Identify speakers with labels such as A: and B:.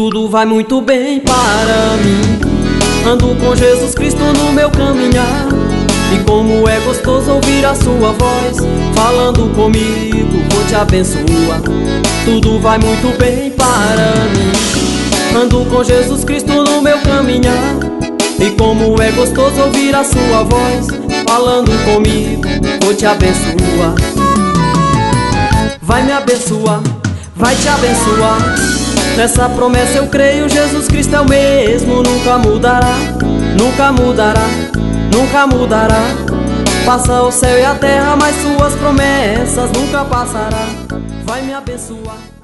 A: tudo vai muito bem para mim. Ando com Jesus Cristo no meu caminhar, e como é gostoso ouvir a sua voz falando comigo, vou te abençoar. Tudo vai muito bem para mim. Ando com Jesus Cristo no meu caminhar, e como é gostoso ouvir a sua voz falando comigo, vou te abençoar. Vai me abençoar, vai te abençoar. Nessa promessa eu creio, Jesus Cristo é o mesmo. Nunca mudará, nunca mudará, nunca mudará. Passa o céu e a terra, mas suas promessas nunca passará. Vai me abençoar.